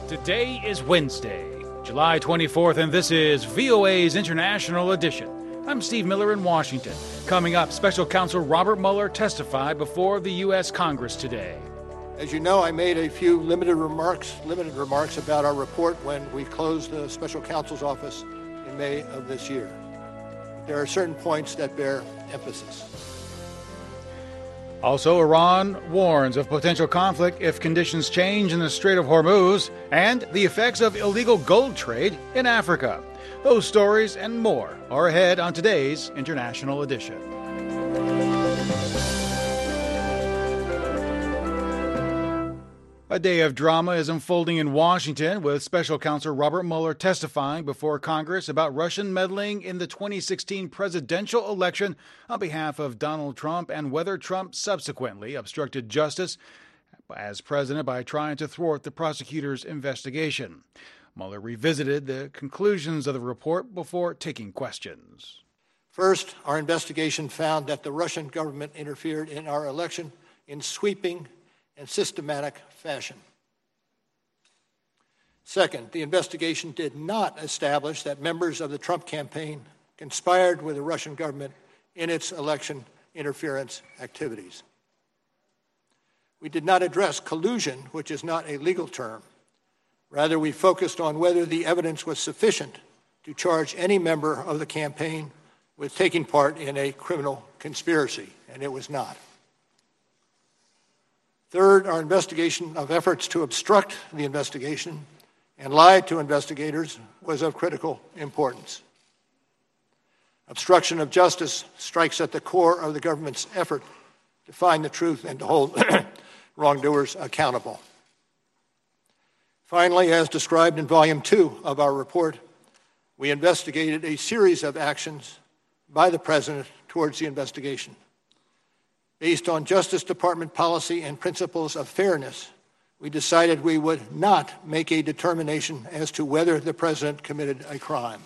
Today is Wednesday, July 24th, and this is VOA's International Edition. I'm Steve Miller in Washington. Coming up, Special Counsel Robert Mueller testified before the U.S. Congress today. As you know, I made a few limited remarks about our report when we closed the Special Counsel's office in May of this year. There are certain points that bear emphasis. Also, Iran warns of potential conflict if conditions change in the Strait of Hormuz, and the effects of illegal gold trade in Africa. Those stories and more are ahead on today's International Edition. A day of drama is unfolding in Washington, with Special Counsel Robert Mueller testifying before Congress about Russian meddling in the 2016 presidential election on behalf of Donald Trump and whether Trump subsequently obstructed justice as president by trying to thwart the prosecutor's investigation. Mueller revisited the conclusions of the report before taking questions. First, our investigation found that the Russian government interfered in our election in sweeping and systematic fashion. Second, the investigation did not establish that members of the Trump campaign conspired with the Russian government in its election interference activities. We did not address collusion, which is not a legal term. Rather, we focused on whether the evidence was sufficient to charge any member of the campaign with taking part in a criminal conspiracy, and it was not. Third, our investigation of efforts to obstruct the investigation and lie to investigators was of critical importance. Obstruction of justice strikes at the core of the government's effort to find the truth and to hold wrongdoers accountable. Finally, as described in Volume 2 of our report, we investigated a series of actions by the President towards the investigation. Based on Justice Department policy and principles of fairness, we decided we would not make a determination as to whether the President committed a crime.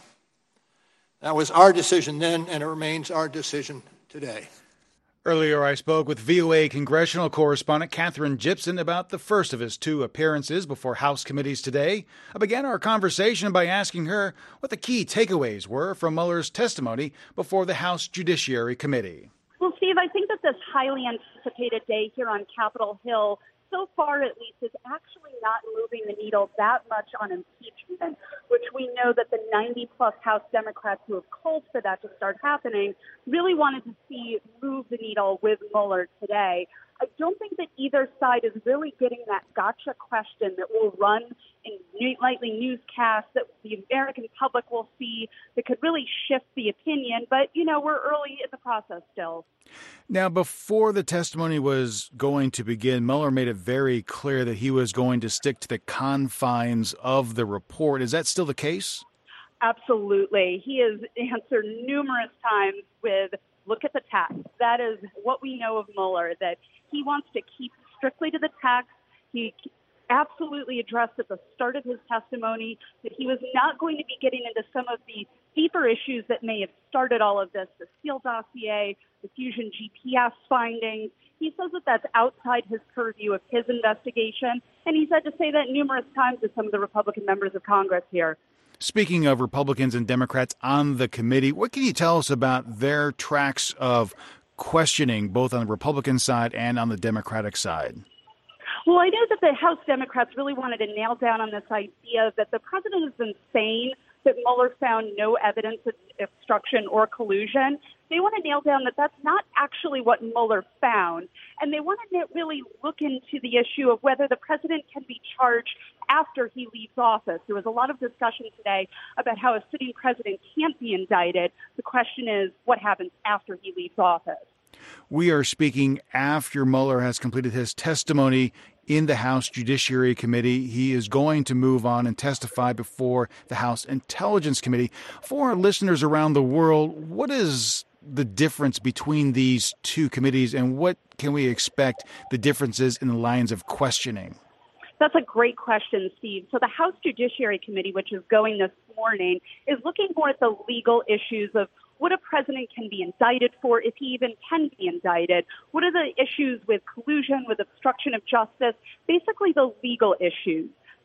That was our decision then, and it remains our decision today. Earlier, I spoke with VOA congressional correspondent Katherine Gypson about the first of his two appearances before House committees today. I began our conversation by asking her what the key takeaways were from Mueller's testimony before the House Judiciary Committee. Well, Steve, I think that this highly anticipated day here on Capitol Hill, so far at least, is actually not moving the needle that much on impeachment, which we know that the 90-plus House Democrats who have called for that to start happening really wanted to see move the needle with Mueller today. I don't think that either side is really getting that gotcha question that will run in nightly newscasts that the American public will see that could really shift the opinion. But, we're early in the process still. Now, before the testimony was going to begin, Mueller made it very clear that he was going to stick to the confines of the report. Is that still the case? Absolutely. He has answered numerous times with, look at the text. That is what we know of Mueller, that he wants to keep strictly to the text. He absolutely addressed at the start of his testimony that he was not going to be getting into some of the deeper issues that may have started all of this, the Steele dossier, the Fusion GPS findings. He says that that's outside his purview of his investigation, and he's had to say that numerous times to some of the Republican members of Congress here. Speaking of Republicans and Democrats on the committee, what can you tell us about their tracks of questioning, both on the Republican side and on the Democratic side? Well, I know that the House Democrats really wanted to nail down on this idea that the president has been saying that Mueller found no evidence of obstruction or collusion. They want to nail down that that's not actually what Mueller found. And they want to really look into the issue of whether the president can be charged after he leaves office. There was a lot of discussion today about how a sitting president can't be indicted. The question is, what happens after he leaves office? We are speaking after Mueller has completed his testimony in the House Judiciary Committee. He is going to move on and testify before the House Intelligence Committee. For our listeners around the world, what is the difference between these two committees, and what can we expect the differences in the lines of questioning? That's a great question, Steve. So the House Judiciary Committee, which is going this morning, is looking more at the legal issues of what a president can be indicted for, if he even can be indicted. What are the issues with collusion, with obstruction of justice, basically the legal issues.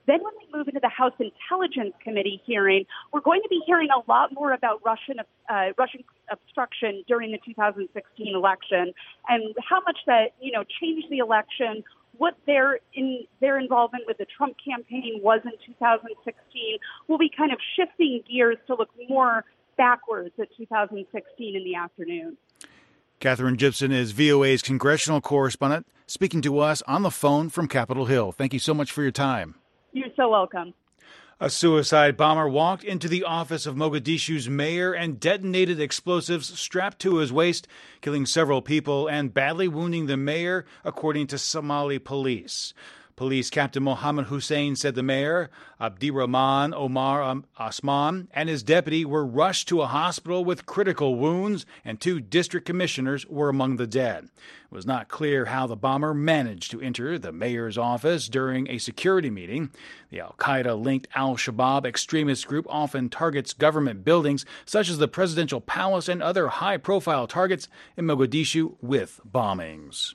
Then when we move into the House Intelligence Committee hearing, we're going to be hearing a lot more about Russian obstruction during the 2016 election and how much that, changed the election, what their involvement with the Trump campaign was in 2016. We'll be kind of shifting gears to look more backwards at 2016 in the afternoon. Katherine Gibson is VOA's congressional correspondent, speaking to us on the phone from Capitol Hill. Thank you so much for your time. You're so welcome. A suicide bomber walked into the office of Mogadishu's mayor and detonated explosives strapped to his waist, killing several people and badly wounding the mayor, according to Somali police. Police Captain Mohammed Hussein said the mayor, Abdirahman Omar Osman, and his deputy were rushed to a hospital with critical wounds, and 2 district commissioners were among the dead. It was not clear how the bomber managed to enter the mayor's office during a security meeting. The al-Qaeda-linked al-Shabaab extremist group often targets government buildings, such as the presidential palace and other high-profile targets in Mogadishu, with bombings.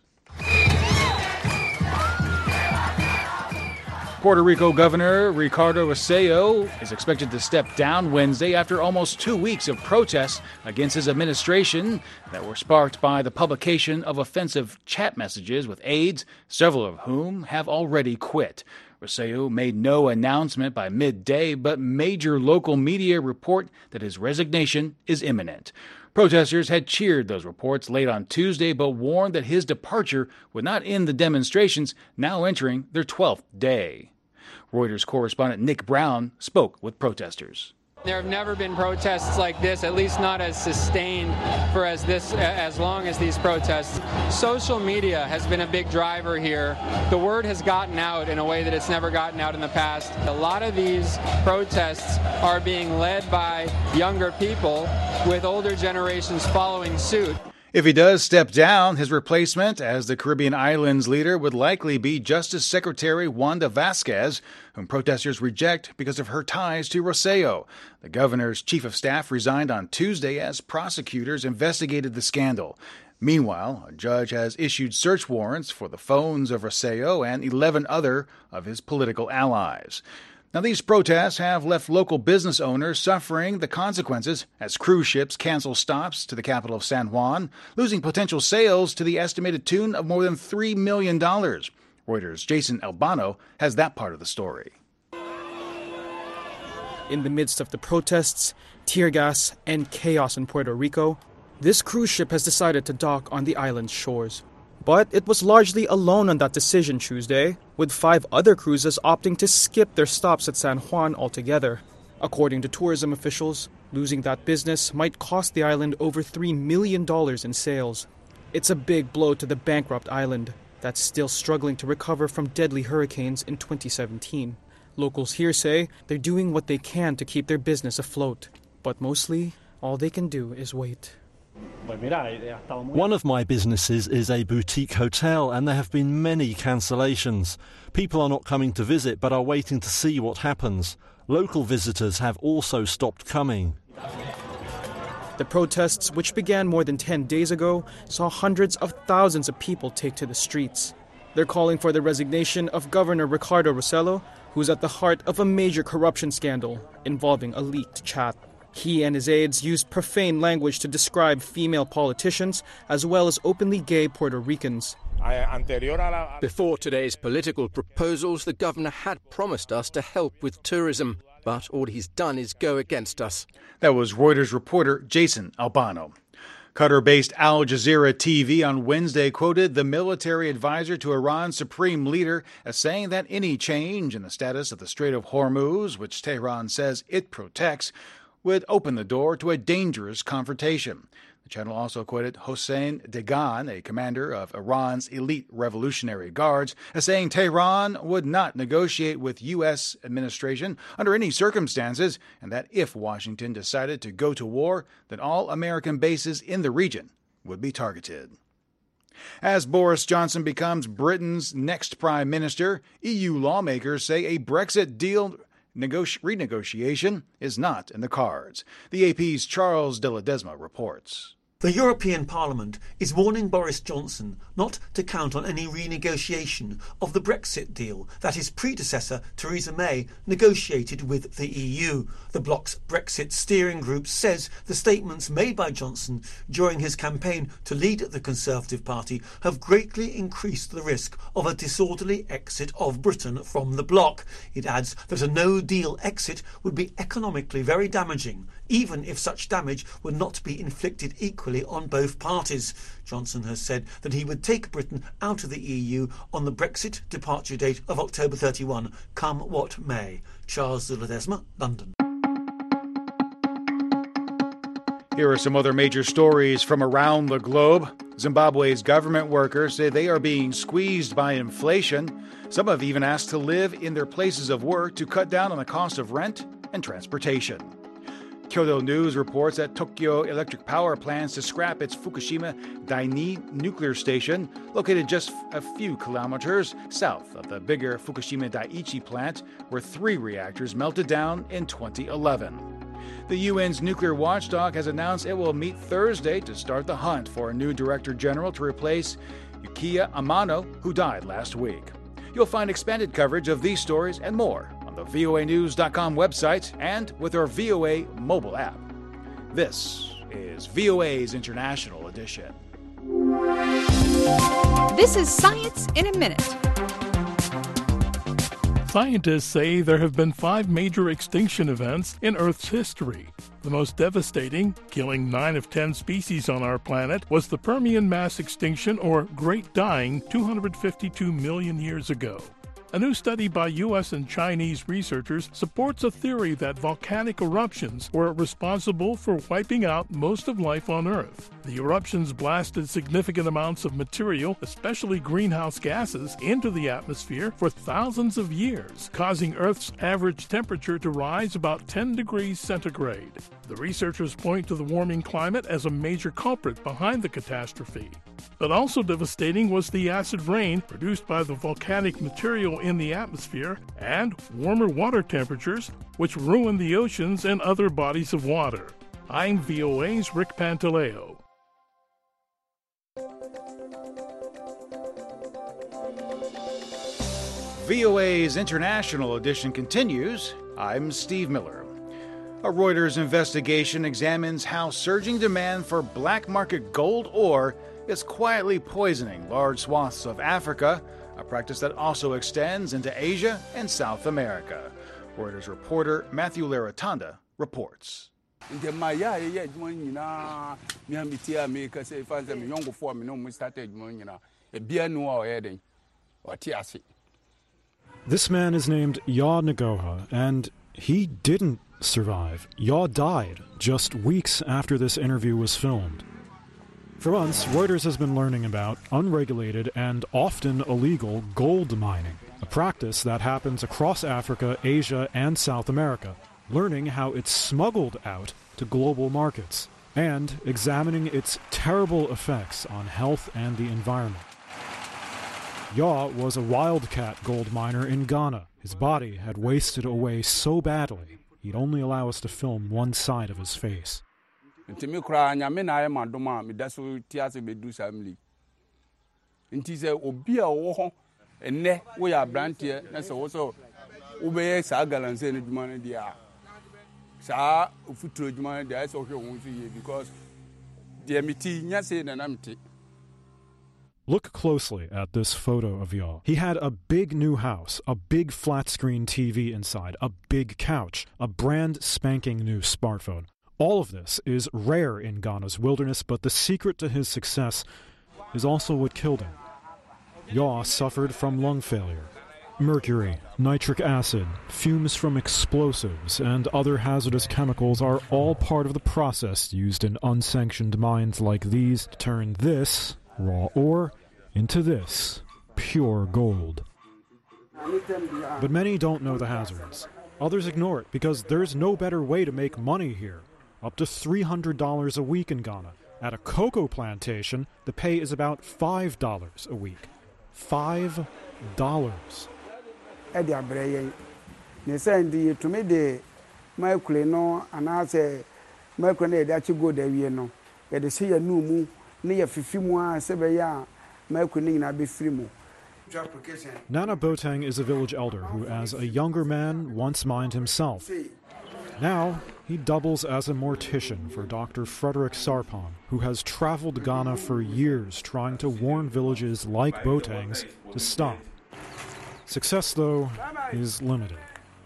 Puerto Rico Governor Ricardo Rossello is expected to step down Wednesday after almost 2 weeks of protests against his administration that were sparked by the publication of offensive chat messages with aides, several of whom have already quit. Rossello made no announcement by midday, but major local media report that his resignation is imminent. Protesters had cheered those reports late on Tuesday, but warned that his departure would not end the demonstrations, now entering their 12th day. Reuters correspondent Nick Brown spoke with protesters. There have never been protests like this, at least not as sustained for as long as these protests. Social media has been a big driver here. The word has gotten out in a way that it's never gotten out in the past. A lot of these protests are being led by younger people, with older generations following suit. If he does step down, his replacement as the Caribbean islands leader would likely be Justice Secretary Wanda Vasquez, whom protesters reject because of her ties to Rossello. The governor's chief of staff resigned on Tuesday as prosecutors investigated the scandal. Meanwhile, a judge has issued search warrants for the phones of Rossello and 11 other of his political allies. Now, these protests have left local business owners suffering the consequences as cruise ships cancel stops to the capital of San Juan, losing potential sales to the estimated tune of more than $3 million. Reuters' Jason Albano has that part of the story. In the midst of the protests, tear gas, and chaos in Puerto Rico, this cruise ship has decided to dock on the island's shores. But it was largely alone on that decision Tuesday, with 5 other cruises opting to skip their stops at San Juan altogether. According to tourism officials, losing that business might cost the island over $3 million in sales. It's a big blow to the bankrupt island that's still struggling to recover from deadly hurricanes in 2017. Locals here say they're doing what they can to keep their business afloat, but mostly all they can do is wait. One of my businesses is a boutique hotel, and there have been many cancellations. People are not coming to visit but are waiting to see what happens. Local visitors have also stopped coming. The protests, which began more than 10 days ago, saw hundreds of thousands of people take to the streets. They're calling for the resignation of Governor Ricardo Rossello, who's at the heart of a major corruption scandal involving a leaked chat. He and his aides used profane language to describe female politicians as well as openly gay Puerto Ricans. Before today's political proposals, the governor had promised us to help with tourism, but all he's done is go against us. That was Reuters reporter Jason Albano. Qatar-based Al Jazeera TV on Wednesday quoted the military advisor to Iran's supreme leader as saying that any change in the status of the Strait of Hormuz, which Tehran says it protects, would open the door to a dangerous confrontation. The channel also quoted Hossein Degan, a commander of Iran's elite Revolutionary Guards, as saying Tehran would not negotiate with U.S. administration under any circumstances, and that if Washington decided to go to war, then all American bases in the region would be targeted. As Boris Johnson becomes Britain's next prime minister, EU lawmakers say a Brexit deal renegotiation is not in the cards. The AP's Charles de Ledesma reports. The European Parliament is warning Boris Johnson not to count on any renegotiation of the Brexit deal that his predecessor, Theresa May, negotiated with the EU. The bloc's Brexit steering group says the statements made by Johnson during his campaign to lead the Conservative Party have greatly increased the risk of a disorderly exit of Britain from the bloc. It adds that a no-deal exit would be economically very damaging, even if such damage would not be inflicted equally on both parties. Johnson has said that he would take Britain out of the EU on the Brexit departure date of October 31, come what may. Charles de Ledesma, London. Here are some other major stories from around the globe. Zimbabwe's government workers say they are being squeezed by inflation. Some have even asked to live in their places of work to cut down on the cost of rent and transportation. Kyodo News reports that Tokyo Electric Power plans to scrap its Fukushima Daini nuclear station, located just a few kilometers south of the bigger Fukushima Daiichi plant, where 3 reactors melted down in 2011. The UN's nuclear watchdog has announced it will meet Thursday to start the hunt for a new director general to replace Yukiya Amano, who died last week. You'll find expanded coverage of these stories and more on the voanews.com website and with our VOA mobile app. This is VOA's International Edition. This is Science in a Minute. Scientists say there have been 5 major extinction events in Earth's history. The most devastating, killing 9 of 10 species on our planet, was the Permian mass extinction, or Great Dying, 252 million years ago. A new study by U.S. and Chinese researchers supports a theory that volcanic eruptions were responsible for wiping out most of life on Earth. The eruptions blasted significant amounts of material, especially greenhouse gases, into the atmosphere for thousands of years, causing Earth's average temperature to rise about 10 degrees centigrade. The researchers point to the warming climate as a major culprit behind the catastrophe. But also devastating was the acid rain produced by the volcanic material in the atmosphere and warmer water temperatures, which ruined the oceans and other bodies of water. I'm VOA's Rick Pantaleo. VOA's International Edition continues. I'm Steve Miller. A Reuters investigation examines how surging demand for black market gold ore is quietly poisoning large swaths of Africa, a practice that also extends into Asia and South America. Reuters reporter Matthew Laratanda reports. This man is named Yaw Ngoha, and he didn't survive. Yaw died just weeks after this interview was filmed. For months, Reuters has been learning about unregulated and often illegal gold mining, a practice that happens across Africa, Asia, and South America, learning how it's smuggled out to global markets, and examining its terrible effects on health and the environment. Yaw was a wildcat gold miner in Ghana. His body had wasted away so badly, he'd only allow us to film one side of his face. Ntimi kura nyame na aye madoma me da so tiase bedu samli nti se obi a wo ho enne wo ya brantie na se wo so wo be sa galanse ne djuma ne dia sa ofuturo djuma ne dia se wo hwe wo so ye because the miti nyase na namti. Look closely at this photo of Yaw. He had a big new house, a big flat-screen TV inside, a big couch, a brand spanking new smartphone. All of this is rare in Ghana's wilderness, but the secret to his success is also what killed him. Yaw suffered from lung failure. Mercury, nitric acid, fumes from explosives, and other hazardous chemicals are all part of the process used in unsanctioned mines like these to turn this raw ore into this pure gold. But many don't know the hazards. Others ignore it because there's no better way to make money here. Up to $300 a week in Ghana. At a cocoa plantation, the pay is about $5 a week. $5. yɛde sɛ yɛ nu mu ne yɛ fifi mu a sɛ bɛyɛ a maako ne nyinaa bɛfiri mu. Nana Boateng is a village elder who, as a younger man, once mined himself. Now, he doubles as a mortician for Dr. Frederick Sarpong, who has traveled Ghana for years trying to warn villages like Boateng's to stop. Success, though, is limited.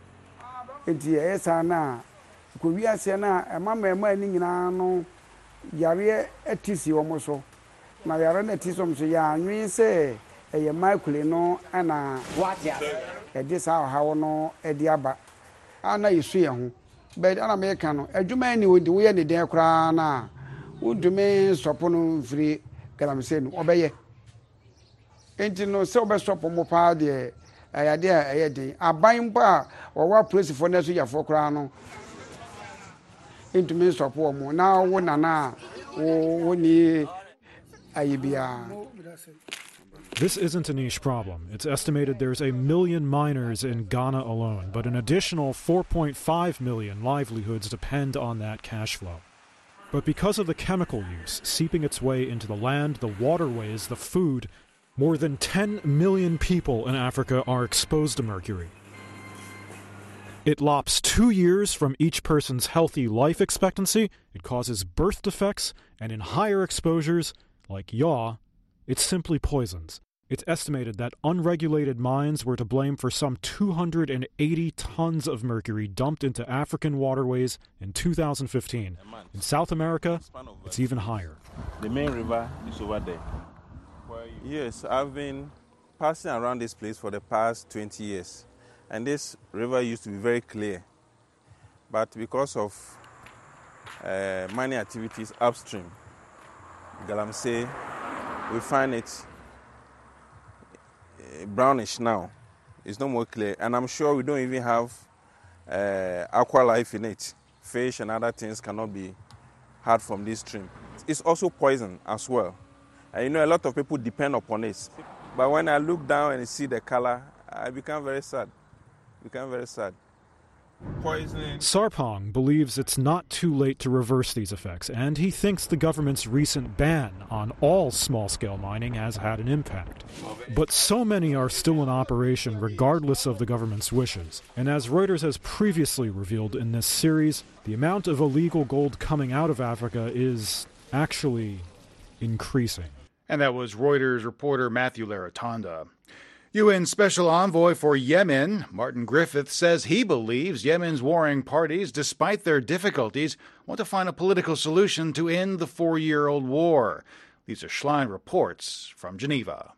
ɛyɛ Michael no ana ɛde saa ɔhaw no ɛde aba ana yesu yɛ ho bɛd ana meka no adwuma ni wodi woyɛ ne den koraa na wodumi stɔpo no mfiri galamsey no ɔbɛyɛ enti no sɛ wobɛstɔpo mo paa deɛ ɛyɛ de a ɛyɛ den aban mpo a wɔwɔ polisifoɔ no so yɛfoɔ koraa no ntumi stɔpo mo na wo nana wo ni ayibia. This isn't a niche problem. It's estimated there's 1 million miners in Ghana alone, but an additional 4.5 million livelihoods depend on that cash flow. But because of the chemical use seeping its way into the land, the waterways, the food, more than 10 million people in Africa are exposed to mercury. It lops 2 years from each person's healthy life expectancy, it causes birth defects, and in higher exposures, like yaw, it simply poisons. It's estimated that unregulated mines were to blame for some 280 tons of mercury dumped into African waterways in 2015. In South America, it's even higher. The main river is over there. Yes, I've been passing around this place for the past 20 years. And this river used to be very clear. But because of mining activities upstream, Galamsey, we find it brownish now. It's no more clear, and I'm sure we don't even have aqua life in it. Fish and other things cannot be had from this stream. It's also poison as well, and you know a lot of people depend upon it. But when I look down and see the color, I become very sad. Poisoning. Sarpong believes it's not too late to reverse these effects, and he thinks the government's recent ban on all small-scale mining has had an impact. But so many are still in operation regardless of the government's wishes. And as Reuters has previously revealed in this series, the amount of illegal gold coming out of Africa is actually increasing. And that was Reuters reporter Matthew Laratonda. UN Special Envoy for Yemen, Martin Griffiths, says he believes Yemen's warring parties, despite their difficulties, want to find a political solution to end the 4-year-old war. Lisa Schlein reports from Geneva.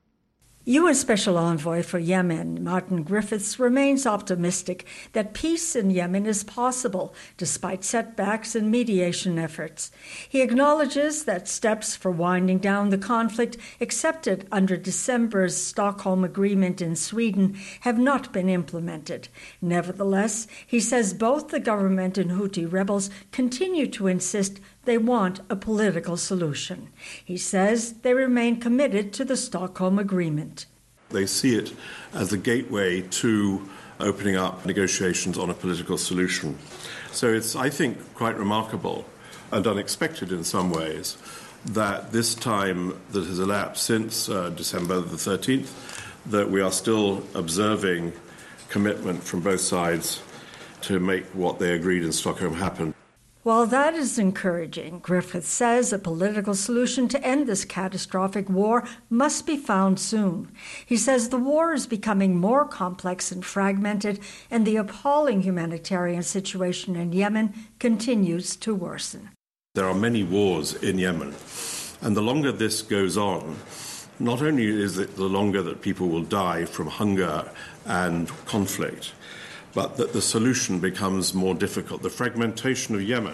UN Special Envoy for Yemen, Martin Griffiths, remains optimistic that peace in Yemen is possible, despite setbacks in mediation efforts. He acknowledges that steps for winding down the conflict accepted under December's Stockholm Agreement in Sweden have not been implemented. Nevertheless, he says both the government and Houthi rebels continue to insist they want a political solution. He says they remain committed to the Stockholm Agreement. They see it as a gateway to opening up negotiations on a political solution. So it's, I think, quite remarkable and unexpected in some ways that this time that has elapsed since December the 13th, that we are still observing commitment from both sides to make what they agreed in Stockholm happen. While that is encouraging, Griffith says a political solution to end this catastrophic war must be found soon. He says the war is becoming more complex and fragmented, and the appalling humanitarian situation in Yemen continues to worsen. There are many wars in Yemen, and the longer this goes on, not only is it the longer that people will die from hunger and conflict, but that the solution becomes more difficult. The fragmentation of Yemen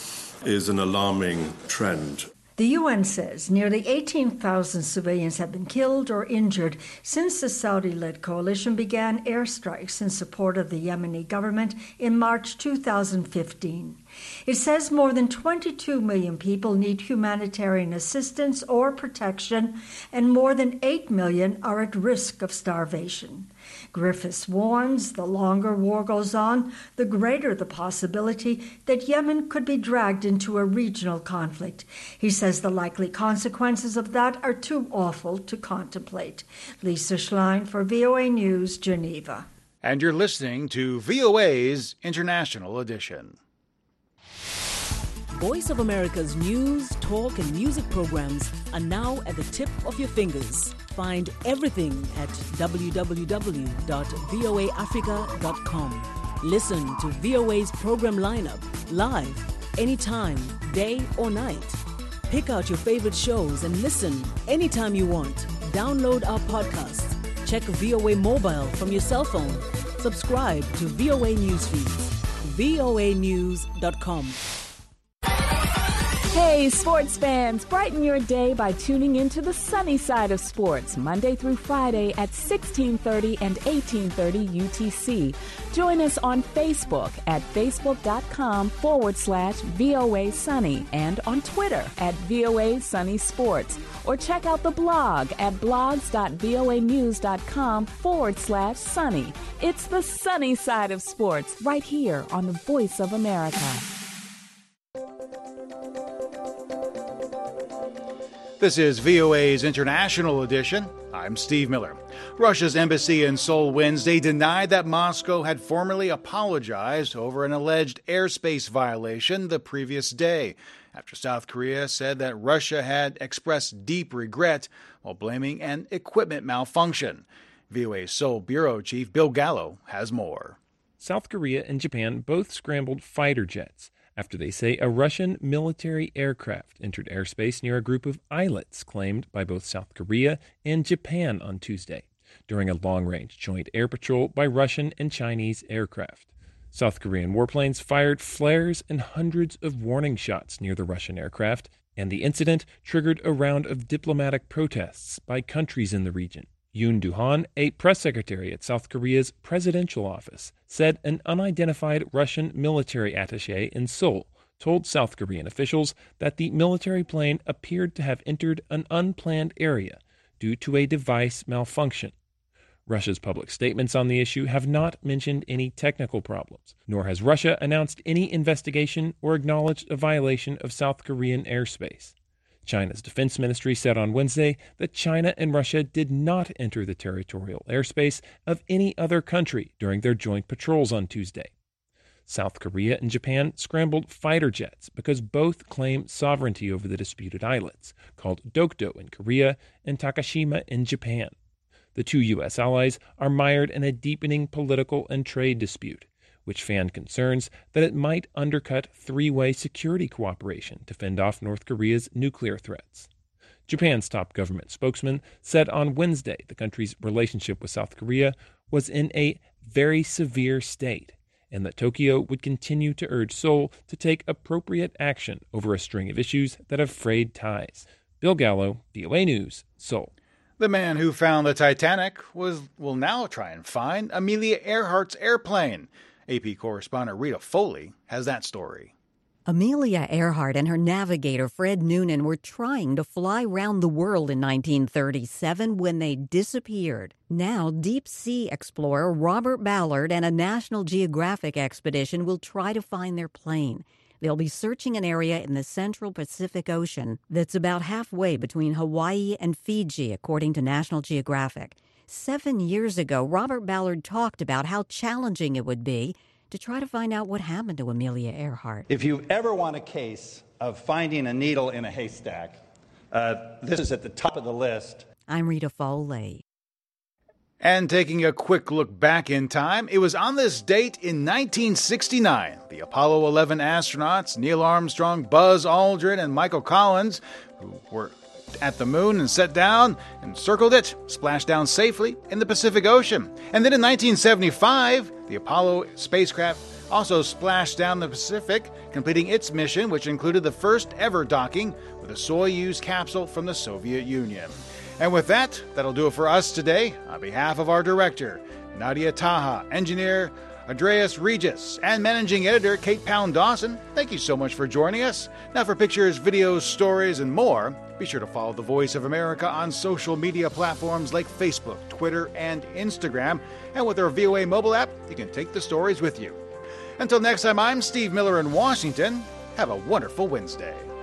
is an alarming trend. The UN says nearly 18,000 civilians have been killed or injured since the Saudi-led coalition began airstrikes in support of the Yemeni government in March 2015. It says more than 22 million people need humanitarian assistance or protection, and more than 8 million are at risk of starvation. Griffiths warns the longer war goes on, the greater the possibility that Yemen could be dragged into a regional conflict. He says the likely consequences of that are too awful to contemplate. Lisa Schlein for VOA News, Geneva. And you're listening to VOA's International Edition. Voice of America's news, talk, and music programs are now at the tip of your fingers. Find everything at www.voaafrica.com. Listen to VOA's program lineup live, anytime, day or night. Pick out your favorite shows and listen anytime you want. Download our podcasts. Check VOA Mobile from your cell phone. Subscribe to VOA News feeds. voanews.com. Hey, sports fans, brighten your day by tuning into the sunny side of sports, Monday through Friday at 1630 and 1830 UTC. Join us on Facebook at facebook.com/VOA Sunny and on Twitter at VOA Sunny Sports. Or check out the blog at blogs.voanews.com/sunny. It's the sunny side of sports right here on the Voice of America. This is VOA's International Edition. I'm Steve Miller. Russia's embassy in Seoul Wednesday denied that Moscow had formally apologized over an alleged airspace violation the previous day, after South Korea said that Russia had expressed deep regret while blaming an equipment malfunction. VOA's Seoul Bureau Chief Bill Gallo has more. South Korea and Japan both scrambled fighter jets after they say a Russian military aircraft entered airspace near a group of islets claimed by both South Korea and Japan on Tuesday during a long-range joint air patrol by Russian and Chinese aircraft. South Korean warplanes fired flares and hundreds of warning shots near the Russian aircraft, and the incident triggered a round of diplomatic protests by countries in the region. Yoon Do-han, a press secretary at South Korea's presidential office, said an unidentified Russian military attaché in Seoul told South Korean officials that the military plane appeared to have entered an unplanned area due to a device malfunction. Russia's public statements on the issue have not mentioned any technical problems, nor has Russia announced any investigation or acknowledged a violation of South Korean airspace. China's defense ministry said on Wednesday that China and Russia did not enter the territorial airspace of any other country during their joint patrols on Tuesday. South Korea and Japan scrambled fighter jets because both claim sovereignty over the disputed islets, called Dokdo in Korea and Takashima in Japan. The two U.S. allies are mired in a deepening political and trade dispute, which fanned concerns that it might undercut three-way security cooperation to fend off North Korea's nuclear threats. Japan's top government spokesman said on Wednesday the country's relationship with South Korea was in a very severe state, and that Tokyo would continue to urge Seoul to take appropriate action over a string of issues that have frayed ties. Bill Gallo, VOA News, Seoul. The man who found the Titanic will now try and find Amelia Earhart's airplane. AP correspondent Rita Foley has that story. Amelia Earhart and her navigator Fred Noonan were trying to fly round the world in 1937 when they disappeared. Now, deep-sea explorer Robert Ballard and a National Geographic expedition will try to find their plane. They'll be searching an area in the central Pacific Ocean that's about halfway between Hawaii and Fiji, according to National Geographic. 7 years ago, Robert Ballard talked about how challenging it would be to try to find out what happened to Amelia Earhart. If you ever want a case of finding a needle in a haystack, this is at the top of the list. I'm Rita Foley. And taking a quick look back in time, it was on this date in 1969, the Apollo 11 astronauts, Neil Armstrong, Buzz Aldrin, and Michael Collins, who were at the moon and set down and circled it, splashed down safely in the Pacific Ocean. And then in 1975, the Apollo spacecraft also splashed down the Pacific, completing its mission, which included the first ever docking with a Soyuz capsule from the Soviet Union. And with that, that'll do it for us today. On behalf of our director, Nadia Taha, engineer Andreas Regis, and managing editor Kate Pound-Dawson, thank you so much for joining us. Now for pictures, videos, stories, and more, be sure to follow The Voice of America on social media platforms like Facebook, Twitter, and Instagram. And with our VOA mobile app, you can take the stories with you. Until next time, I'm Steve Miller in Washington. Have a wonderful Wednesday.